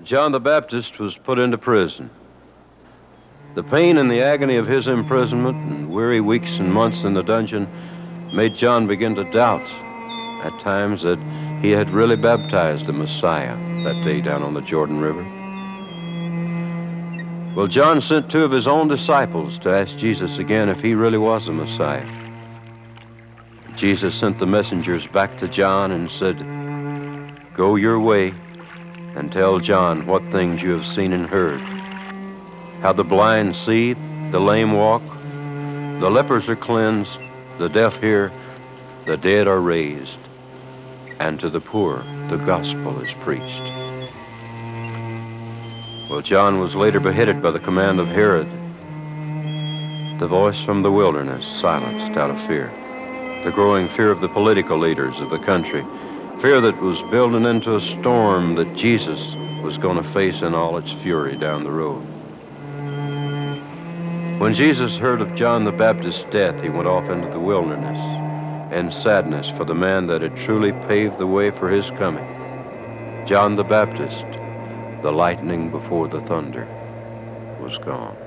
John the Baptist was put into prison. The pain and the agony of his imprisonment and weary weeks and months in the dungeon made John begin to doubt at times that he had really baptized the Messiah that day down on the Jordan River. Well, John sent two of his own disciples to ask Jesus again if he really was the Messiah. Jesus sent the messengers back to John and said, "Go your way and tell John what things you have seen and heard. How the blind see, the lame walk, the lepers are cleansed, the deaf hear, the dead are raised, and to the poor the gospel is preached." Well, John was later beheaded by the command of Herod. The voice from the wilderness silenced out of fear. The growing fear of the political leaders of the country, fear that was building into a storm that Jesus was going to face in all its fury down the road. When Jesus heard of John the Baptist's death, he went off into the wilderness in sadness for the man that had truly paved the way for his coming. John the Baptist, the lightning before the thunder, was gone.